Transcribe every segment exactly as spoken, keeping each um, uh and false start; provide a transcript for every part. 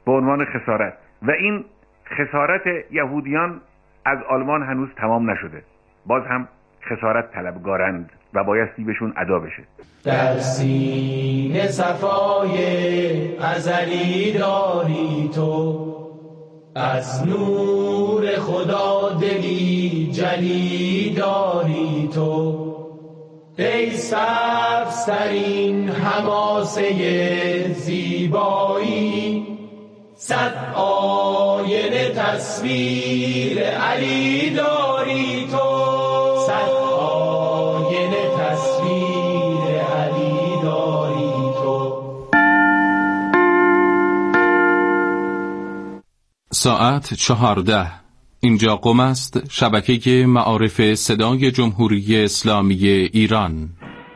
به عنوان خسارت، و این خسارت یهودیان از آلمان هنوز تمام نشده. باز هم خسارت طلبگارند و بایستی بهشون ادا بشه. در سینه صفای ازلی داری تو، از نور خدا دلی جلی داری تو، ای سبزترین حماسه زیبایی، صد آینه تصویر علی داری تو، صد آینه تصویر علی داری تو. ساعت چهارده. اینجا قم است، شبکه معارف صدای جمهوری اسلامی ایران.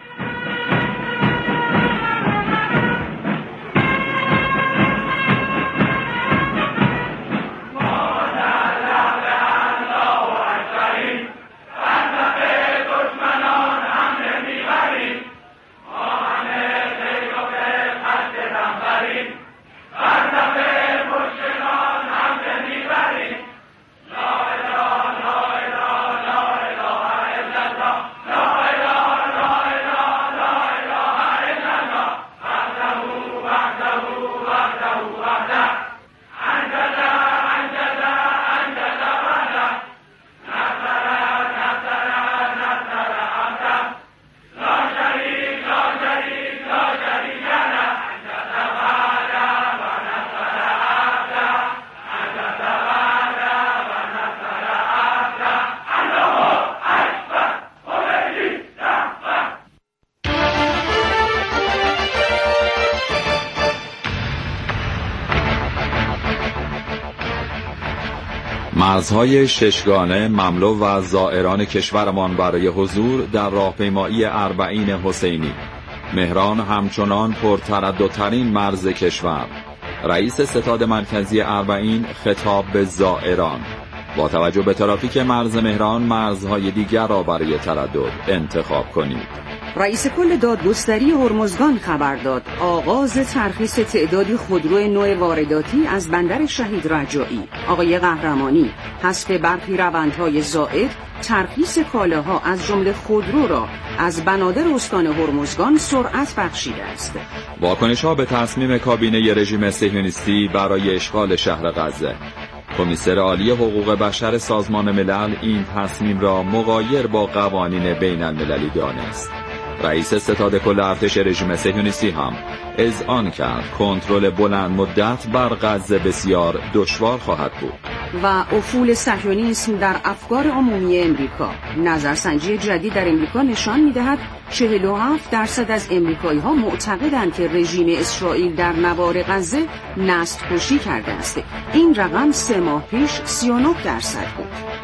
مرزهای ششگانه مملو و زائران کشورمان برای حضور در راهپیمایی اربعین حسینی. مهران همچنان پرترددترین مرز کشور. رئیس ستاد مرکزی اربعین خطاب به زائران: با توجه به ترافیک مرز مهران، مرزهای دیگر را برای تردد انتخاب کنید. رئیس کل دادگستری هرمزگان خبر داد آغاز ترخیص تعدادی خودرو نو وارداتی از بندر شهید رجایی. آقای قهرمانی: حذف برخی روندهای زائد، ترخیص کالاها از جمله خودرو را از بنادر استان هرمزگان سرعت بخشیده است. واکنش‌ها به تصمیم کابینه رژیم صهیونیستی برای اشغال شهر غزه. کمیسر عالی حقوق بشر سازمان ملل این تصمیم را مغایر با قوانین بین المللی دانست. رئیس ستاد کل ارتش رژیم صهیونیستی هم اذعان کرد کنترل بلند مدت بر غزه بسیار دشوار خواهد بود. و افول صهیونیسم در افکار عمومی امریکا. نظرسنجی جدید در امریکا نشان می‌دهد چهل و هفت درصد از امریکایی‌ها معتقدند که رژیم اسرائیل در نوار غزه نسل‌کشی کرده است. این رقم سه ماه پیش سی و نه درصد بود.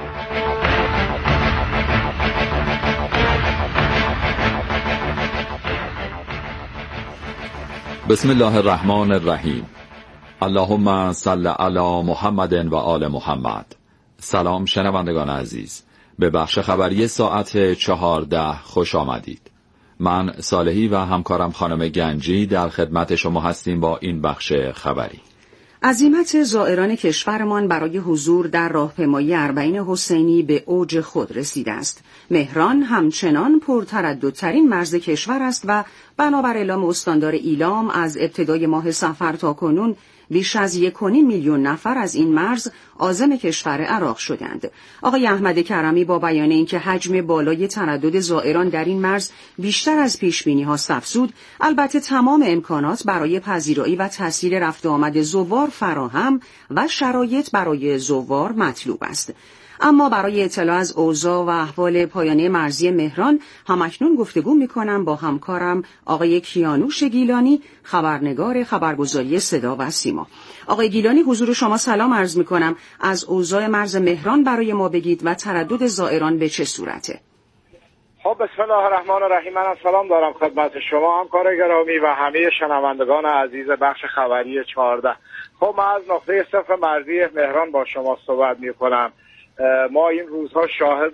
بسم الله الرحمن الرحیم. اللهم صل علی محمد و آل محمد. سلام شنوندگان عزیز، به بخش خبری ساعت چهارده خوش آمدید. من صالحی و همکارم خانم گنجی در خدمت شما هستیم با این بخش خبری. عزیمت زائران کشورمان برای حضور در راهپیمایی اربعین حسینی به اوج خود رسیده است. مهران همچنان پرترددترین مرز کشور است و بنابر اعلام استاندار ایلام از ابتدای ماه صفر تا کنون بیش از یک و نیم میلیون نفر از این مرز عازم کشور عراق شدند. آقای احمد کرمی با بیان اینکه حجم بالای تردد زائران در این مرز بیشتر از پیش‌بینی‌هاست افزود، البته تمام امکانات برای پذیرایی و تسهیل رفت و آمد زوار فراهم و شرایط برای زوار مطلوب است. اما برای اطلاع از اوضاع و احوال پایانه مرزی مهران همکنون گفتگو می‌کنم با همکارم آقای کیانوش گیلانی، خبرنگار خبرگزاری صدا و سیما. آقای گیلانی، حضور شما سلام عرض می‌کنم. از اوضاع مرز مهران برای ما بگید و تردد زائران به چه صورته؟ خب بسم الله الرحمن الرحیم. من سلام دارم خدمت شما همکار گرامی و همه شنوندگان عزیز بخش خبری چهارده. خب من از نقطه صفر مرزی مهران با شما صحبت می‌کنم. ما این روزها شاهد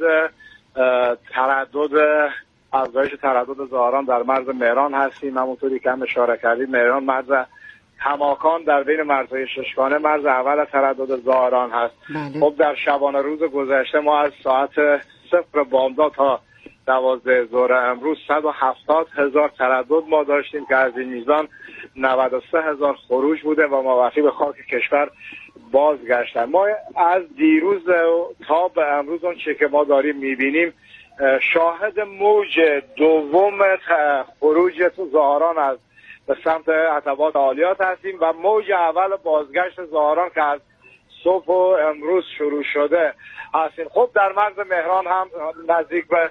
تردد افزایش تردد زائران در مرز مهران هستیم. همونطوری که هم اشاره کردید مهران مرز کماکان در بین مرزهای ششگانه مرز اول تردد زائران هست. بله. خب در شبانه روز گذشته ما از ساعت صفر بامداد تا دوازده ظهر امروز صد و هفتاد هزار تردد ما داشتیم که از این میزان نود و سه هزار خروج بوده و موقعی به خاک کشور بازگشتن. ما از دیروز تا به امروز اون چه که ما داریم میبینیم شاهد موج دوم خروج تو زائران از به سمت عتبات عالیات هستیم و موج اول بازگشت زائران که از صبح و امروز شروع شده هستیم. خب در مرز مهران هم نزدیک به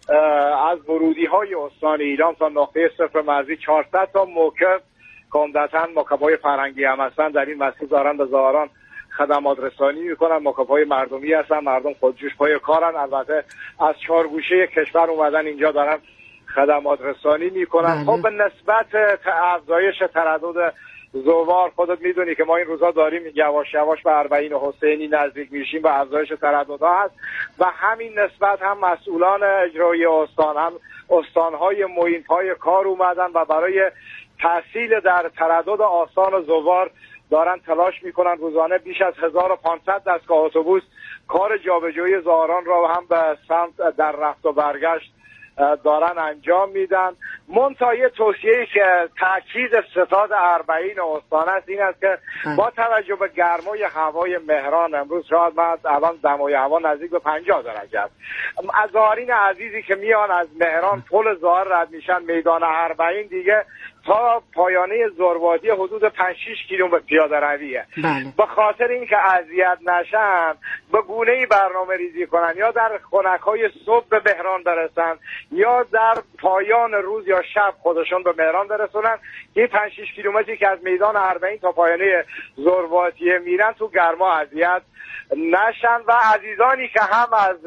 از ورودی های استان ایلام تا نقطه صفر مرزی چهارصد تا موکب که عمدتاً موکب‌های فرنگی هم هستن در این مسیر دارن به زائران خدمات رسانی میکنن. موکب‌های مردمی هستن، مردم خودجوش پای کارن، البته از چهار گوشه کشور اومدن اینجا دارن خدمات رسانی میکنن. خب به نسبت افزایش تردد زوار خودت میدونی که ما این روزا داریم یواش یواش به اربعین حسینی نزدیک میشیم و افزایش ترددها هست و همین نسبت هم مسئولان اجرایی استان هم استانهای معین پای کار اومدن و برای تحصیل در تردد آسان زوار دارن تلاش میکنن. روزانه بیش از هزار و پانصد دستگاه اتوبوس کار جابجایی زائران را هم به سمت در رفت و برگشت دارن انجام میدن. منتها یه توصیه‌ای که تاکید ستاد اربعین استان است این است که با توجه به گرمای هوای مهران امروز شاید ما الان دمای هوا نزدیک به پنجاه درجه است. عزارین عزیزی که میان از مهران پل زائر رد میشن میدان اربعین دیگه تا پایانه زوروادی حدود پنج شش کیلومتر پیاده رویه. به خاطر اینکه اذیت نشن به گونه‌ای برنامه ریزی کنن یا در خنک‌های صبح به مهران برسن یا در پایان روز یا شب خودشون به مهران برسونن. این پنج شش کیلومتری که از میدان اربعین تا پایانه زوروادی میرن تو گرما اذیت نشن و عزیزانی که هم از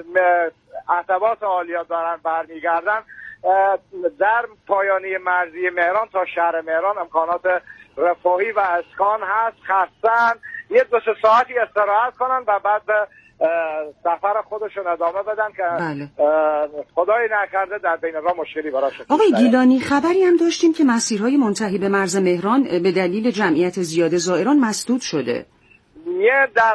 عتبات عالیات دارن برمیگردن در پایانه مرزی مهران تا شهر مهران امکانات رفاهی و اسکان هست. خستن یه دو سه ساعتی استراحت کنن و بعد به سفر خودشون ادامه بدن که بله. خدای نکرده در بین راه مشکلی براشون. آقای گیلانی خبری هم داشتیم که مسیرهای منتهی به مرز مهران به دلیل جمعیت زیاد زائران مسدود شده. یه در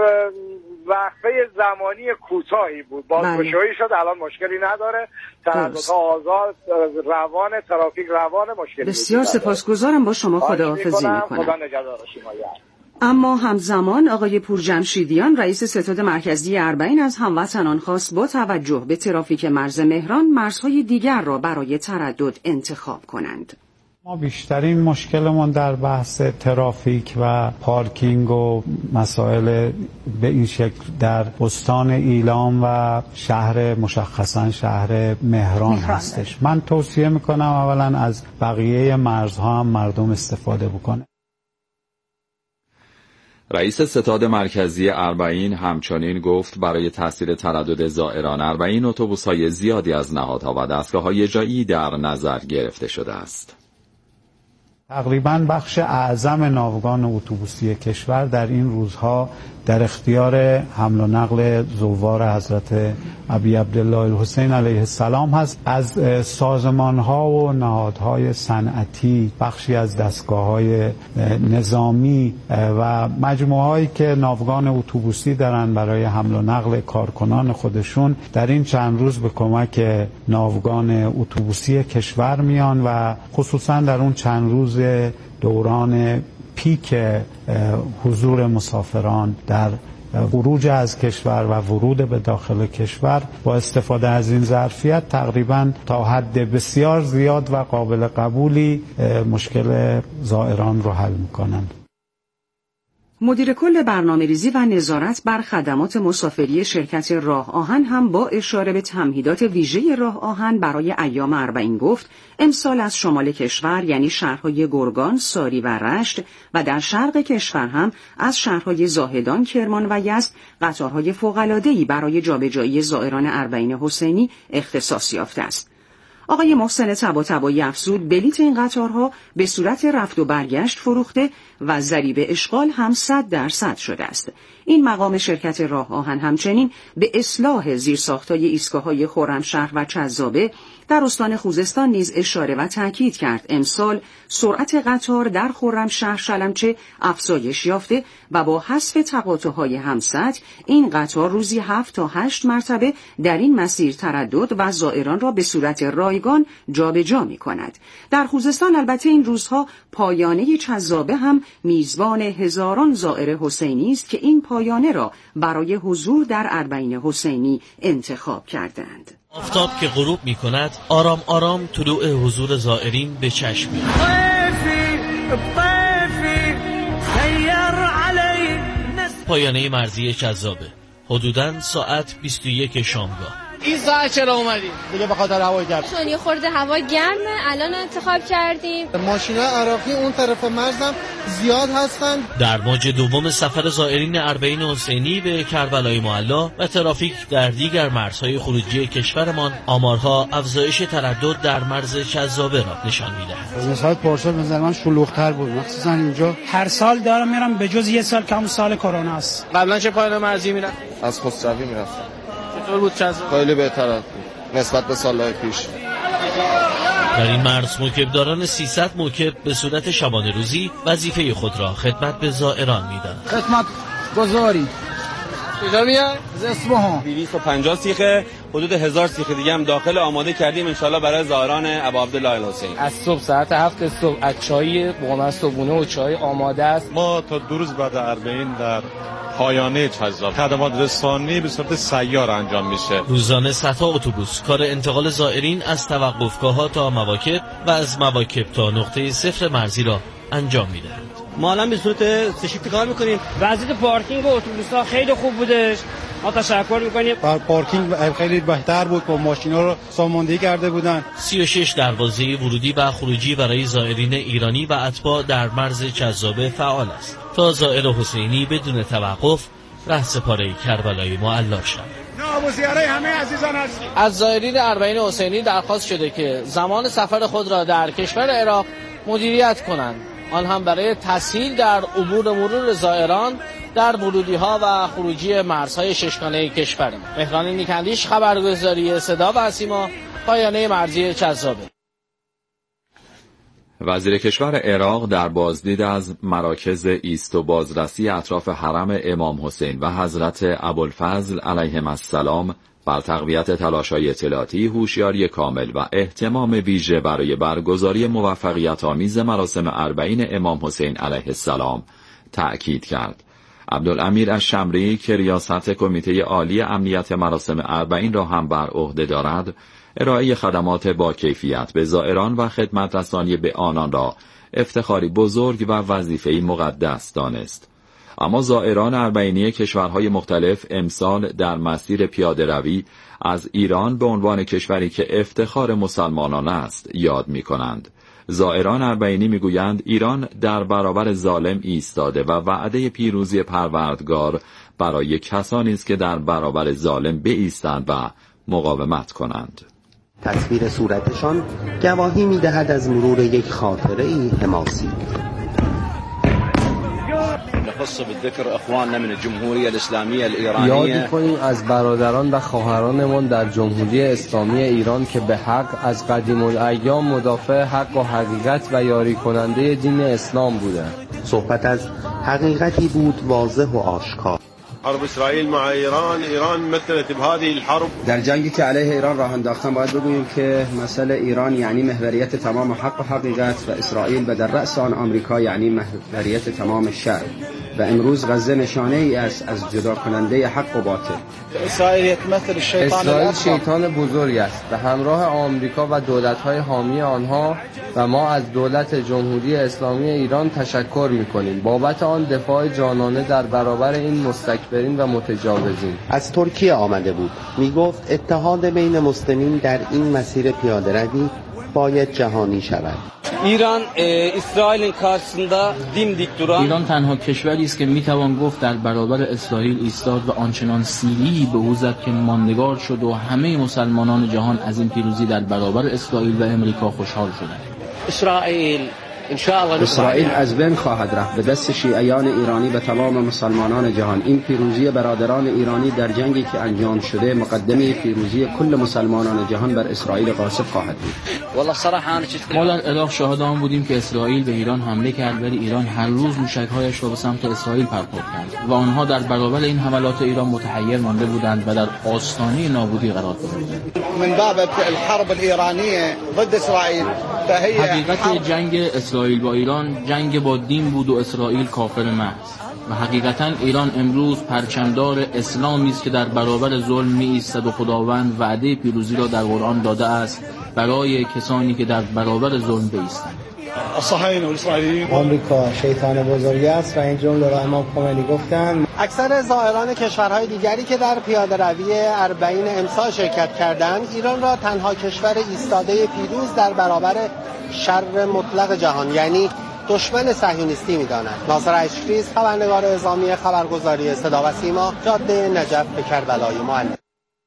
وقفه زمانی کوتاهی بود بازگشایی شد، الان مشکلی نداره، ترددها آزاد روان، ترافیک روان، مشکلی بسیار سپاسگزارم، با شما خداحافظی میکنم. خدا نگهدار شما. اما همزمان آقای پورجمشیدیان رئیس ستاد مرکزی اربعین از هموطنان خواست با توجه به ترافیک مرز مهران مرزهای دیگر را برای تردد انتخاب کنند. ما بیشترین مشکلمون در بحث ترافیک و پارکینگ و مسائل به این شکل در استان ایلام و شهر مشخصا شهر مهران, مهران هستش. من توصیه میکنم اولا از بقیه مرزها هم مردم استفاده بکنه. رئیس ستاد مرکزی اربعین همچنین گفت برای تسهیل تردد زائران اربعین اتوبوس‌های زیادی از نهادها و دستگاه‌های جایی در نظر گرفته شده است. تقریباً بخش اعظم ناوگان اتوبوسی کشور در این روزها در اختیار حمل و نقل زوار حضرت ابی عبدالله الحسین علیه السلام هست. از سازمان‌ها و نهادهای صنعتی، بخشی از دستگاه‌های نظامی و مجموعه‌هایی که ناوگان اتوبوسی دارن برای حمل و نقل کارکنان خودشون در این چند روز به کمک ناوگان اتوبوسی کشور میان و خصوصاً در اون چند روز دوران پیک حضور مسافران در خروج از کشور و ورود به داخل کشور با استفاده از این ظرفیت تقریباً تا حد بسیار زیاد و قابل قبولی مشکل زائران رو حل می‌کنند. مدیر کل برنامه‌ریزی و نظارت بر خدمات مسافری شرکت راه آهن هم با اشاره به تمهیدات ویژه راه آهن برای ایام اربعین گفت امسال از شمال کشور یعنی شهرهای گرگان، ساری و رشت و در شرق کشور هم از شهرهای زاهدان، کرمان و یزد قطارهای فوق‌العاده‌ای برای جابجایی زائران اربعین حسینی اختصاص یافته است. آقای محسن طباطبایی افزود بلیت این قطارها به صورت رفت و برگشت فروخته و ضریب اشغال هم صد درصد شده است. این مقام شرکت راه آهن همچنین به اصلاح زیرساخت‌های ایستگاه‌های خرمشهر و چذابه در استان خوزستان نیز اشاره و تاکید کرد. امسال سرعت قطار در خرمشهر شلمچه افزایش یافته و با حذف تقاطع‌های همسط این قطار روزی هفت تا هشت مرتبه در این مسیر تردد و زائران را به صورت رایگان جابجا می‌کند. در خوزستان البته این روزها پایانه چذابه هم میزبان هزاران زائر حسینی است که این پایانه را برای حضور در اربعین حسینی انتخاب کردند. آفتاب که غروب می کند آرام آرام طلوع حضور زائرین به چشم می پایانه مرزی چذابه حدوداً ساعت بیست و یک شامگاه. این ساعت چرا اومدیم؟ دیگه به خاطر هوای گرم. چون یه خورده هوا گرمه الان انتخاب کردیم. ماشین‌های عراقی اون طرف مرزم زیاد هستن. در موج دوم سفر زائرین اربعین حسینی به کربلای معلی و ترافیک در دیگر مرزهای خروجی کشورمان آمارها افزایش تردد در مرز چذابه را نشان می‌دهد. مثلا پارسال نظر من شلوغ‌تر بود، مخصوصا اینجا. هر سال دارم میرم به جز یه سال که همون سال کرونا است. قبلا چه پایان مرزی میرم؟ از خسروی میرفتم. چطور بود چذابه؟ خیلی بهتر بود نسبت به سال‌های پیش. در این مرز موکبداران سیصد موکب به صورت شبانه روزی وظیفه خود را خدمت به زائران می‌دهند. خدمت گزاری. کجا میاد؟ از اصفهان. دویست و پنجاه سیخه حدود هزار سیخ دیگه هم داخل آماده کردیم ان شاءالله برای زائران ابا عبدالله الحسین. از صبح ساعت هفت صبح از چای بقمه صبحونه و چای آماده است. ما تا دو روز بعد اربعین در پایانه چذابه خدمات رسانی به صورت سیار انجام میشه. روزانه صدها اتوبوس کار انتقال زائرین از توقفگاه‌ها تا مواکب و از مواکب تا نقطه صفر مرزی را انجام میدهند. ما الان به صورت سه شیفت کار میکنیم. وضعیت پارکینگ و اتوبوس‌ها خیلی خوب بودش. ما تشکر میکنیم. بر پارکینگ خیلی بهتر بود، با ماشینا رو ساماندهی کرده بودن. سی و شش دروازه ورودی و خروجی برای زائرین ایرانی و اتباع در مرز چذابه فعال است تا زائر حسینی بدون توقف رهسپاره کربلای معلی شود. نام و زیاره همه عزیزان هستیم. از زائرین اربعین حسینی درخواست شده که زمان سفر خود را در کشور عراق مدیریت کنند، آن هم برای تسهیل در عبور مرور زائران در ورودی‌ها و خروجی مرزهای ششگانه کشور. مهران نیکندیش، خبرگزاری صدا و سیما، پایانه مرزی چذابه. وزیر کشور عراق در بازدید از مراکز ایست و بازرسی اطراف حرم امام حسین و حضرت ابوالفضل علیهم السلام بر تقویت تلاش‌های اطلاعاتی، هوشیاری کامل و اهتمام ویژه برای برگزاری موفقیت‌آمیز مراسم اربعین امام حسین علیه السلام تأکید کرد. عبدالامیر الشمری که ریاست کمیته عالی امنیت مراسم اربعین را هم بر عهده دارد، ارائه خدمات با کیفیت به زائران و خدمت رسانی به آنان را افتخاری بزرگ و وظیفه‌ای مقدس دانست. اما زائران اربعینی کشورهای مختلف امسال در مسیر پیاده روی از ایران به عنوان کشوری که افتخار مسلمانان است یاد می کنند. زائران اربعینی می گویند ایران در برابر ظالم ایستاده و وعده پیروزی پروردگار برای کسانی است که در برابر ظالم بایستند و مقاومت کنند. تصویر صورتشان گواهی می دهد از مرور یک خاطره ای حماسی. یاد کنیم از برادران و خواهرانمان در جمهوری اسلامی ایران که به حق از قدیم الایام مدافع حق و حقیقت و یاری کننده دین اسلام بودند. صحبت از حقیقتی بود واضح و آشکار. حرب اسرائیل مع ایران، ایران مثلت بهذه الحرب. در جنگی که علیه ایران راه انداختن باید بگوییم که مسئله ایران یعنی محوریت تمام حق و حقیقت و اسرائیل و در رأس آن آمریکا یعنی محوریت تمام شر و امروز غزه نشانه ای است از جدا کننده حق و باطل. اسرائیل مثل شیطان اسرائیل شیطان بزرگ است به همراه آمریکا و دولت‌های حامی آنها و ما از دولت جمهوری اسلامی ایران تشکر می‌کنیم بابت آن دفاع جانانه در برابر این مستکبرین و متجاوزین. از ترکیه آمده بود، میگفت اتحاد بین مسلمین در این مسیر پیاده روی باید جهانی شود. ایران اسرائیل karşısında dimdik duran ایران تنها کشوری است که میتوان گفت در برابر اسرائیل ایستاد و آنچنان سیلی به او زد که ماندگار شد و همه مسلمانان جهان از این پیروزی در برابر اسرائیل و امریکا خوشحال شدند. اسرائیل اسرائیل از بین خواهد رفت به دست شیعیان ایرانی و تمام مسلمانان جهان. این پیروزی برادران ایرانی در جنگی که انجام شده مقدمه پیروزی کل مسلمانان جهان بر اسرائیل غاصب خواهد بود. ما در عراق شاهد آن بودیم که اسرائیل به ایران حمله کرد ولی ایران هر روز موشک‌هایش را به سمت اسرائیل پرتاب کرد و آنها در برابر این حملات ایران متحیر مانده بودند و در آستانه نابودی قرار گرفتند. من باب الحرب الإيرانية ضد إسرائيل فهي حقیقت جنگ اسرائیل با ایران جنگ با دین بود و اسرائیل کافر محض و حقیقتا ایران امروز پرچمدار اسلامی است که در برابر ظلم می ایستد و خداوند وعده پیروزی را در قرآن داده است برای کسانی که در برابر ظلم بایستند. الصهاينه والاسرائيليين آمریکا شیطان بزرگی است و این جمله را امام خمینی گفتند. اکثر زائران کشورهای دیگری که در پیاده‌روی اربعین امسال شرکت کردند ایران را تنها کشور ایستاده پیروز در برابر شر مطلق جهان یعنی دشمن صهیونیستی می‌دانند. ناصر اشریز، خبرنگار اعزامی خبرگزاری صدا و سیما، جاده نجف به کربلای معلی.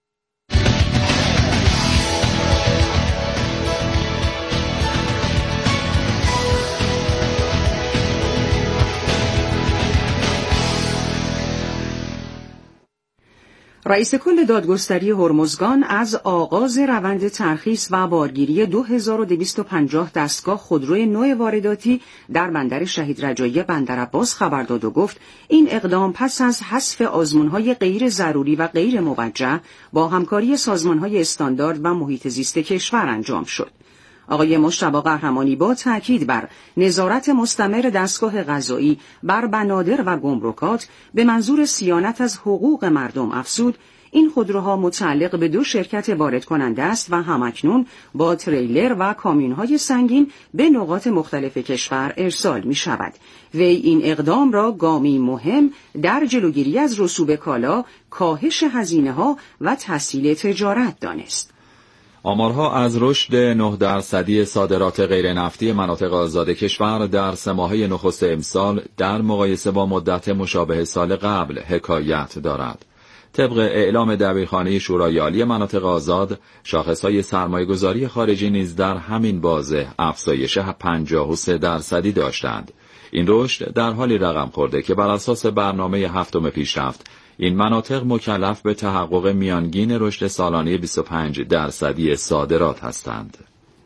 رئیس کل دادگستری هرمزگان از آغاز روند ترخیص و بارگیری دو هزار و دویست و پنجاه دستگاه خودروی نو وارداتی در بندر شهید رجایی بندرعباس خبر داد و گفت این اقدام پس از حذف آزمون‌های غیر ضروری و غیر موجه با همکاری سازمان‌های استاندارد و محیط زیست کشور انجام شد. آقای مجتبی قهرمانی با تاکید بر نظارت مستمر دستگاه قضایی بر بنادر و گمرکات به منظور صیانت از حقوق مردم افزود این خودروها متعلق به دو شرکت وارد کننده است و همکنون با تریلر و کامیون‌های سنگین به نقاط مختلف کشور ارسال می شود. وی این اقدام را گامی مهم در جلوگیری از رسوب کالا، کاهش هزینه‌ها و تسهیل تجارت دانست. آمارها از رشد نه درصدی صادرات غیر نفتی مناطق آزاد کشور در سه ماهه نخست امسال در مقایسه با مدت مشابه سال قبل حکایت دارد. طبق اعلام دبیرخانه شورای عالی مناطق آزاد، شاخصهای سرمایه‌گذاری خارجی نیز در همین بازه افزایش پنجاه و سه درصدی داشتند. این رشد در حالی رقم خورده که بر اساس برنامه هفتم پیشرفت این مناطق مکلف به تحقق میانگین رشد سالانه بیست و پنج درصدی صادرات هستند.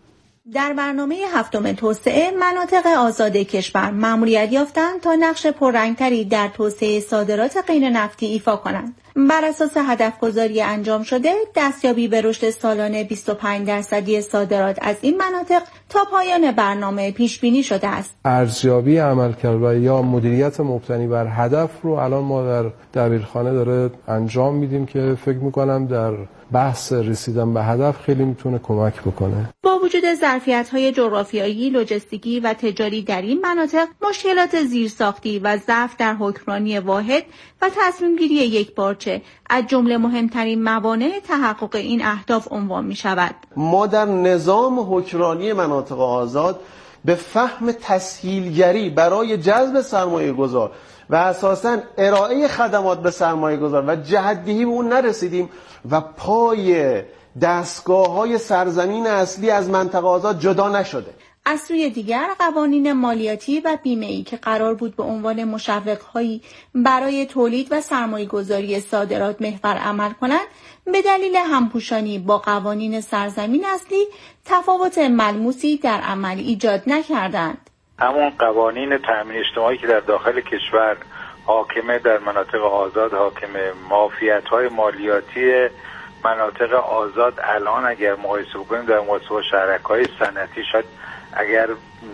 در برنامه هفتم توسعه مناطق آزاد کشور مأموریت یافتند تا نقش پررنگتری در توسعه صادرات غیر نفتی ایفا کنند. بر اساس هدفگذاری انجام شده، دستیابی به رشد سالانه بیست و پنج درصدی صادرات از این مناطق تا پایان برنامه پیش بینی شده است. ارزیابی عملکرد و یا مدیریت مبتنی بر هدف رو الان ما در دبیرخانه داره انجام میدیم که فکر میکنم در بحث رسیدن به هدف خیلی میتونه کمک بکنه. با وجود ظرفیت‌های جغرافیایی، لوجستیکی و تجاری در این مناطق، مشکلات زیرساختی و ضعف در حکمرانی واحد و تصمیم‌گیری یکپارچه از جمله مهمترین موانع تحقق این اهداف عنوان می‌شود. ما در نظام حکمرانی مناطق آزاد به فهم تسهیلگری برای جذب سرمایه‌گذار و اساساً ارائه خدمات به سرمایه‌گذار و جهت‌دهی به اون نرسیدیم و پای دستگاه‌های سرزمین اصلی از منطقه آزاد جدا نشده. از سوی دیگر قوانین مالیاتی و بیمه‌ای که قرار بود به عنوان مشوق‌هایی برای تولید و سرمایه‌گذاری صادرات محور عمل کنند، به دلیل همپوشانی با قوانین سرزمین اصلی تفاوت ملموسی در عمل ایجاد نکردند. همون قوانین تأمین اجتماعی که در داخل کشور حاکمه در مناطق آزاد حاکمه، معافیت‌های مالیاتی مناطق آزاد الان اگر مقایسه بکنیم در مقایسه با شهرک‌های صنعتی شاید اگر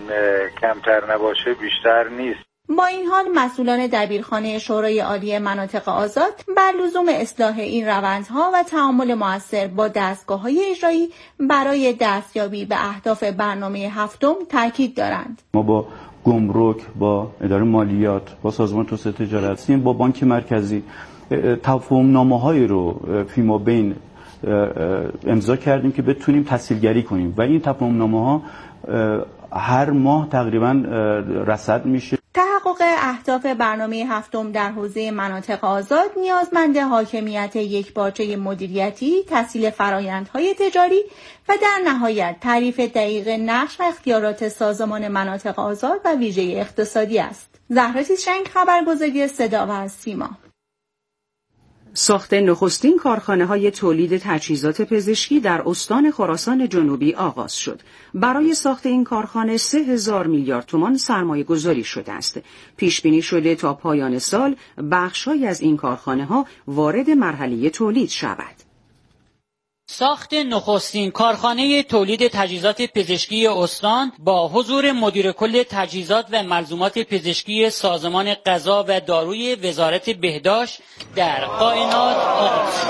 کمتر نباشه بیشتر نیست. با این حال مسئولان دبیرخانه شورای عالی مناطق آزاد بر لزوم اصلاح این روندها و تعامل مؤثر با دستگاه‌های اجرایی برای دستیابی به اهداف برنامه هفتم تاکید دارند. ما با گمرک، با اداره مالیات، با سازمان توسعه تجارت، با بانک مرکزی تفاهم‌نامه‌هایی رو فیما بین امضا کردیم که بتونیم تسهیلگری کنیم و این تفاهم‌نامه‌ها هر ماه تقریبا رصد میشه. تحقق اهداف برنامه هفتم در حوزه مناطق آزاد نیازمند حاکمیت یکپارچه مدیریتی، تسهیل فرآیندهای تجاری و در نهایت تعریف دقیق نقش و اختیارات سازمان مناطق آزاد و ویژه اقتصادی است. زهرا تیزرنگ، خبرگزاری صدا و سیما. ساخت نخستین کارخانه‌های تولید تجهیزات پزشکی در استان خراسان جنوبی آغاز شد. برای ساخت این کارخانه سه هزار میلیارد تومان سرمایه گذاری شده است. پیش بینی شده تا پایان سال بخش‌هایی از این کارخانه‌ها وارد مرحله تولید شود. ساخت نخستین کارخانه تولید تجهیزات پزشکی استان با حضور مدیر کل تجهیزات و ملزومات پزشکی سازمان غذا و داروی وزارت بهداشت در قائنات آغاز شد.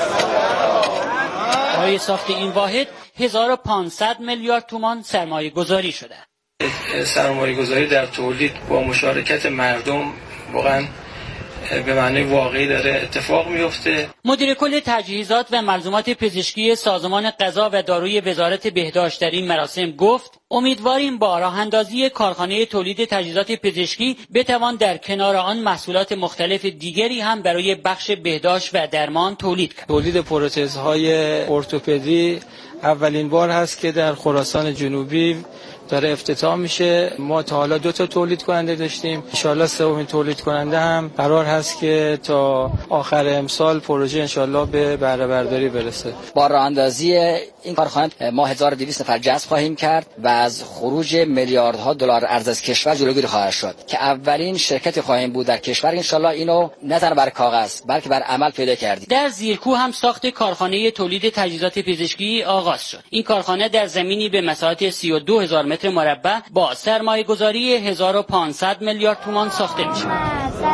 برای ساخت این واحد هزار و پانصد میلیارد تومان سرمایه گذاری شده. سرمایه گذاری در تولید با مشارکت مردم واقعا به معنی واقعی داره اتفاق میفته. مدیر کل تجهیزات و ملزومات پزشکی سازمان غذا و داروی وزارت بهداشت در این مراسم گفت امیدواریم با راه اندازی کارخانه تولید تجهیزات پزشکی بتوان در کنار آن محصولات مختلف دیگری هم برای بخش بهداشت و درمان تولید کرد. تولید پروتزهای ارتوپدی اولین بار هست که در خراسان جنوبی داره افتتاح میشه. ما تا حالا دو تا تولید کننده داشتیم، ان شاءالله سومین تولید کننده هم قرار هست که تا آخر امسال پروژه ان شاءالله به بهره برداری برسه. با راه اندازی این کارخانه ما هزار و دویست نفر جذب خواهیم کرد و از خروج میلیاردها دلار ارز از کشور جلوگیری خواهد شد که اولین شرکتی خواهیم بود در کشور. ان شاءالله اینو نه تنها بر کاغذ بلکه بر عمل پیدا کردیم. در زیرکو هم ساخت کارخانه تولید تجهیزات پزشکی آغاز شد. این کارخانه در زمینی به مساحت سی و دو هزار متر مربع با سرمایه گذاری هزار و پانصد میلیارد تومان ساخته می شود.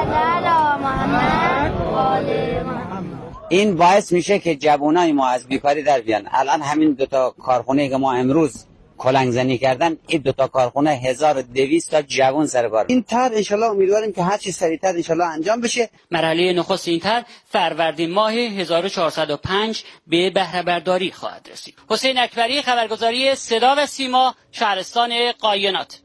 این باعث میشه که جوانای ما از بیکاری در بیان. الان همین دوتا کارخونه که ما امروز کلنگ زنی کردن، این دوتا کارخونه هزار و دویست تا جوان سر کار. این طرح ان شاءالله امیدواریم که هر چی سریعتر ان شاءالله انجام بشه. مرحله نخست این طرح فروردین ماه هزار و چهارصد و پنج به بهره برداری خواهد رسید. حسین اکبری، خبرگزاری صدا و سیما، شهرستان قاینات.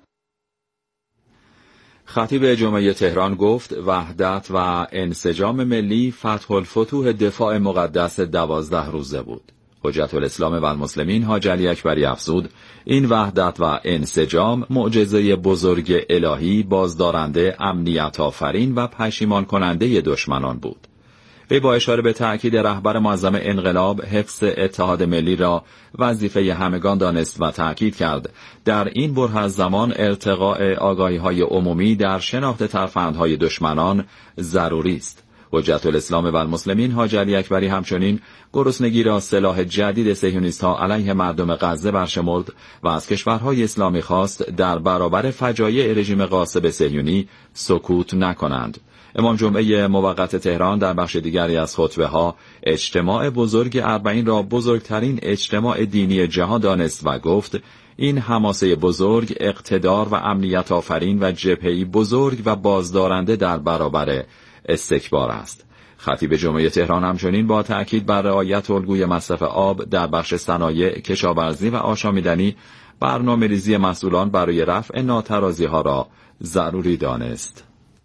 خطیب جمعه تهران گفت وحدت و انسجام ملی فتح الفتوح دفاع مقدس دوازده روزه بود. حجت الاسلام و المسلمین حاج علی اکبری افزود این وحدت و انسجام معجزه بزرگ الهی بازدارنده امنیت آفرین و پشیمان کننده دشمنان بود. وی با اشاره به تأکید رهبر معظم انقلاب حفظ اتحاد ملی را وظیفه همگان دانست و تأکید کرد در این بره از زمان ارتقاء آگاهی‌های عمومی در شناخت ترفندهای دشمنان ضروری است. حجت الاسلام و المسلمین حاج علی اکبری همچنین گرسنگی را سلاح جدید صهیونیست‌ها علیه مردم غزه برشمرد و از کشورهای اسلامی خواست در برابر فجایع رژیم غاصب صهیونی سکوت نکنند. امام جمعه موقت تهران در بخش دیگری از خطبه ها اجتماع بزرگ اربعین را بزرگترین اجتماع دینی جهان دانست و گفت این حماسه بزرگ اقتدار و امنیت آفرین و جبهه‌ای بزرگ و بازدارنده در برابر استکبار است. خطیب جمعه تهران همچنین با تأکید بر رعایت الگوی مصرف آب در بخش صنایع، کشاورزی و آشامیدنی برنامه‌ریزی مسئولان برای رفع ناترازی‌ها را ضروری دانست.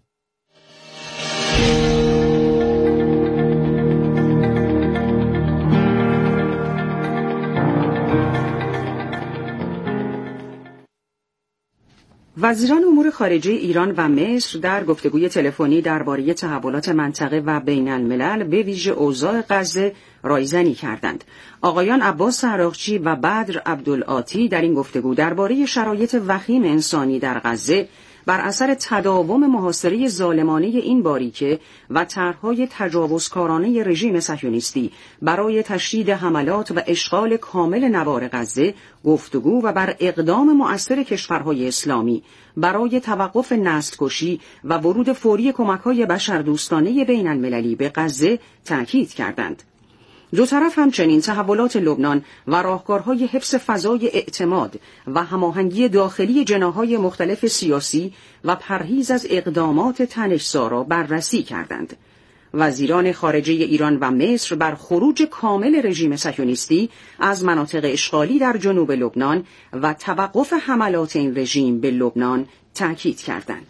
وزیران امور خارجه ایران و مصر در گفتگوی تلفنی درباره تحولات منطقه و بین الملل به ویژه اوضاع غزه رایزنی کردند. آقایان عباس عراقچی و بدر عبدالعاطی در این گفتگو درباره شرایط وخیم انسانی در غزه بر اثر تداوم محاصره ظالمانه این باریکه و طرح‌های تجاوزکارانه رژیم صهیونیستی برای تشدید حملات و اشغال کامل نوار غزه گفتگو و بر اقدام مؤثر کشورهای اسلامی برای توقف نسل‌کشی و ورود فوری کمک‌های بشردوستانه بین المللی به غزه تأکید کردند. دو طرف همچنین تحولات لبنان و راهکارهای حفظ فضای اعتماد و هماهنگی داخلی جناح‌های مختلف سیاسی و پرهیز از اقدامات تنش‌زا را بررسی کردند. وزیران خارجه ایران و مصر بر خروج کامل رژیم صهیونیستی از مناطق اشغالی در جنوب لبنان و توقف حملات این رژیم به لبنان تأکید کردند.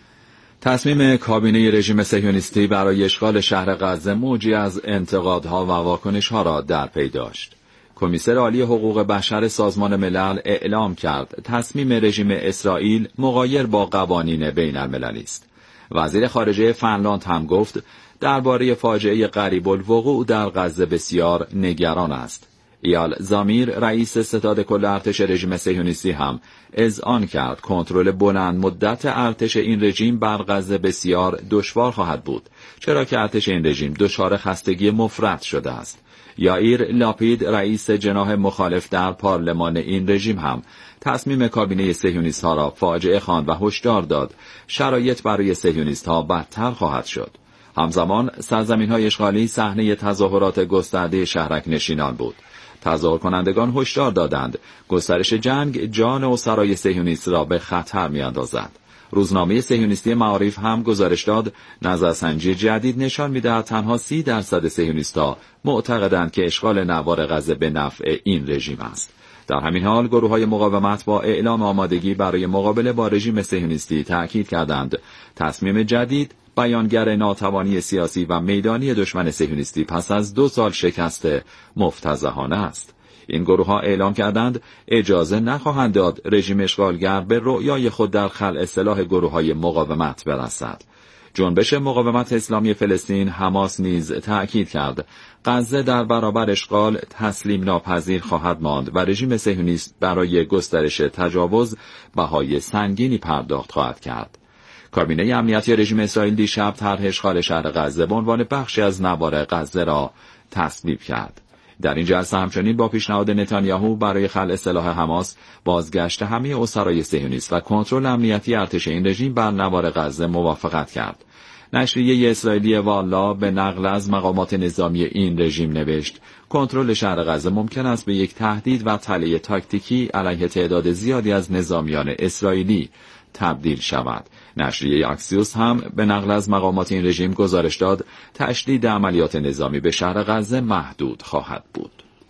تصمیم کابینه رژیم صهیونیستی برای اشغال شهر غزه موجی از انتقادها و واکنش‌ها را در پی داشت. کمیسر عالی حقوق بشر سازمان ملل اعلام کرد تصمیم رژیم اسرائیل مغایر با قوانین بین المللی است. وزیر خارجه فنلاند هم گفت درباره فاجعه قریب الوقوع در غزه بسیار نگران است. ایال زامیر رئیس ستاد کل ارتش رژیم صهیونیستی هم اذعان کرد کنترل بلند مدت ارتش این رژیم بر غزه بسیار دشوار خواهد بود، چرا که ارتش این رژیم دچار خستگی مفرط شده است. یائیر لاپید رئیس جناح مخالف در پارلمان این رژیم هم تصمیم کابینه صهیونیست‌ها را فاجعه خواند و هشدار داد شرایط برای صهیونیست‌ها بدتر خواهد شد. همزمان سرزمین‌های اشغالی صحنه تظاهرات گسترده شهرک نشینان بود. تظاهر کنندگان هشدار دادند گسترش جنگ جان اسرای صهیونیست را به خطر می‌اندازد. روزنامه صهیونیستی معارف هم گزارش داد نظرسنجی جدید نشان می‌دهد تنها سی درصد صهیونیست‌ها معتقدند که اشغال نوار غزه به نفع این رژیم است. در همین حال گروه‌های مقاومت با اعلام آمادگی برای مقابله با رژیم صهیونیستی تأکید کردند تصمیم جدید بیانگر ناتوانی سیاسی و میدانی دشمن صهیونیستی پس از دو سال شکست مفتضحانه است. این گروه‌ها اعلام کردند اجازه نخواهند داد رژیم اشغالگر به رؤیای خود در خلع سلاح گروه‌های مقاومت برسد. جنبش مقاومت اسلامی فلسطین حماس نیز تأکید کرد غزه در برابر اشغال تسلیم ناپذیر خواهد ماند و رژیم صهیونیست برای گسترش تجاوز بهای سنگینی پرداخت خواهد کرد. کابینه امنیتی رژیم اسرائیل دیشب طرح اشغال شهر غزه به عنوان بخشی از نوار غزه را تصویب کرد. در این جلسه همچنین با پیشنهاد نتانیاهو برای خلع سلاح حماس، بازگشت همه اسرای صهیونیست و کنترل امنیتی ارتش این رژیم بر نوار غزه موافقت کرد. نشریه اسرائیلی والا به نقل از مقامات نظامی این رژیم نوشت کنترل شهر غزه ممکن است به یک تهدید و تله تاکتیکی علیه تعداد زیادی از نظامیان اسرائیلی تبدیل شود. نشریه اکسیوس هم به نقل از مقامات این رژیم گزارش داد تشدید عملیات نظامی به شهر غزه محدود خواهد بود.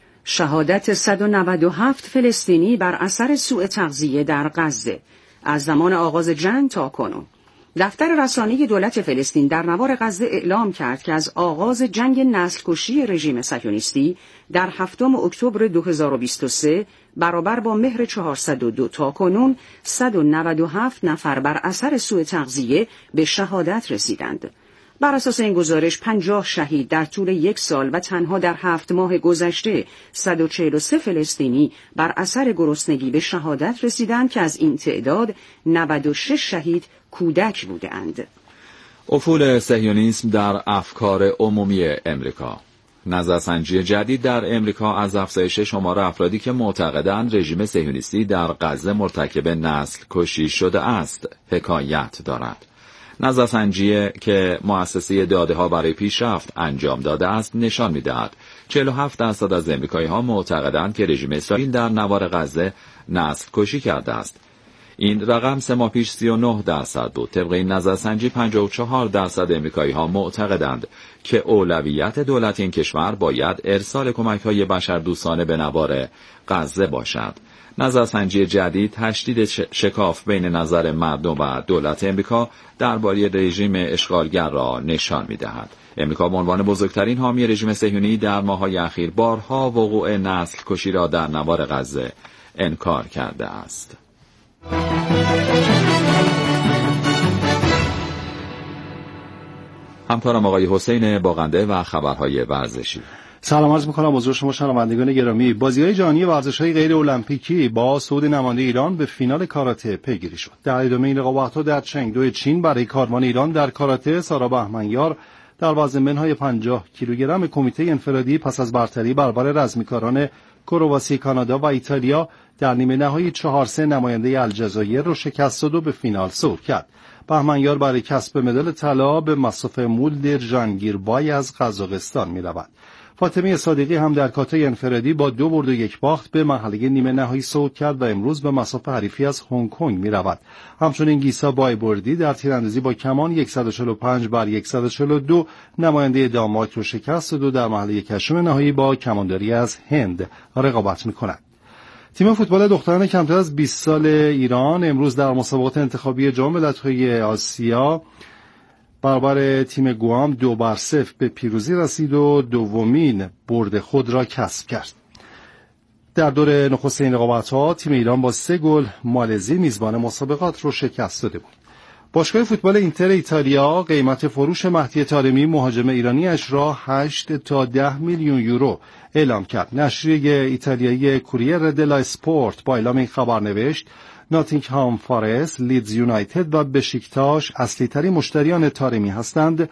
شهادت صد و نود و هفت فلسطینی بر اثر سوء تغذیه در غزه از زمان آغاز جنگ تا کنون. دفتر رسانه دولت فلسطین در نوار غزه اعلام کرد که از آغاز جنگ نسل‌کشی رژیم صهیونیستی در هفتم اکتبر دو هزار و بیست و سه برابر با مهر چهارصد و دو تا کنون صد و نود و هفت نفر بر اثر سوء تغذیه به شهادت رسیدند. بر اساس این گزارش پنجاه شهید در طول یک سال و تنها در هفت ماه گذشته صد و چهل و سه فلسطینی بر اثر گرسنگی به شهادت رسیدند که از این تعداد نود و شش شهید کودک بودند. افول صهیونیسم در افکار عمومی امریکا. نظرسنجی جدید در امریکا از افزایش شمار افرادی که معتقدند رژیم صهیونیستی در غزه مرتکب نسل کشی شده است حکایت دارد. نظرسنجی که مؤسسه داده‌ها برای پیشرفت انجام داده است نشان می‌دهد چهل و هفت درصد از امریکایی‌ها معتقدند که رژیم اسرائیل در نوار غزه نسل کشی کرده است. این رقم سه ماه پیش سی و نه درصد بود. طبق این نظرسنجی پنجاه و چهار درصد امریکایی‌ها معتقدند که اولویت دولت این کشور باید ارسال کمک‌های بشردوستانه به نوار غزه باشد. نظرسنجی جدید تشدید شکاف بین نظر مردم و دولت امریکا درباره رژیم اشغالگر را نشان می‌دهد. امریکا به عنوان بزرگترین حامی رژیم صهیونی در ماه‌های اخیر بارها وقوع نسل کشی را در نوار غزه انکار کرده است. همکارم آقای حسین باغنده و خبرهای ورزشی. سلام عرض می‌کنم حضور شما شنوندگان گرامی. بازی‌های جهانی ورزش‌های غیر المپیکی با صعود نماینده ایران به فینال کاراته پیگیری شد. در ادامه این رقابت‌ها در چنگدو چین برای کاروان ایران در کاراته سارا بهمنیار در وزن منهای پنجاه کیلوگرم کمیته انفرادی پس از برتری برابر رزمیکاران کرواسی، کانادا و ایتالیا در نیمه نهایی چهار سه نماینده الجزایر را شکست داد و به فینال صعود کرد. بهمنیار برای کسب مدال طلا به مصاف مولد جانگیربای از قزاقستان می‌رود. فاطمه صادقی هم در کاته انفرادی با دو برد و یک باخت به مرحله نیمه نهایی صعود کرد و امروز به مصاف حریفی از هنگ کنگ می‌رود. همچنین گیسا بایبردی در تیراندازی با کمان صد و چهل و پنج بر صد و چهل و دو نماینده دانمارک را شکست داد و در مرحله هشتم نهایی با کمانداری از هند رقابت می‌کند. تیم فوتبال دختران کمتر از بیست سال ایران امروز در مسابقات انتخابی جام ملت‌های آسیا برابر تیم گوام دو بر صفر به پیروزی رسید و دومین برد خود را کسب کرد. در دور نخست این رقابت‌ها تیم ایران با سه گل مالزی میزبان مسابقات را شکست داده بود. باشگاه فوتبال اینتر ایتالیا قیمت فروش مهدی طارمی مهاجم ایرانی اش را هشت تا ده میلیون یورو اعلام کرد. نشریه ایتالیایی کوریر دلا اسپورت با اعلام این خبر نوشت ناتینگهام فارست، لیدز یونایتد و بشیکتاش اصلی ترین مشتریان طارمی هستند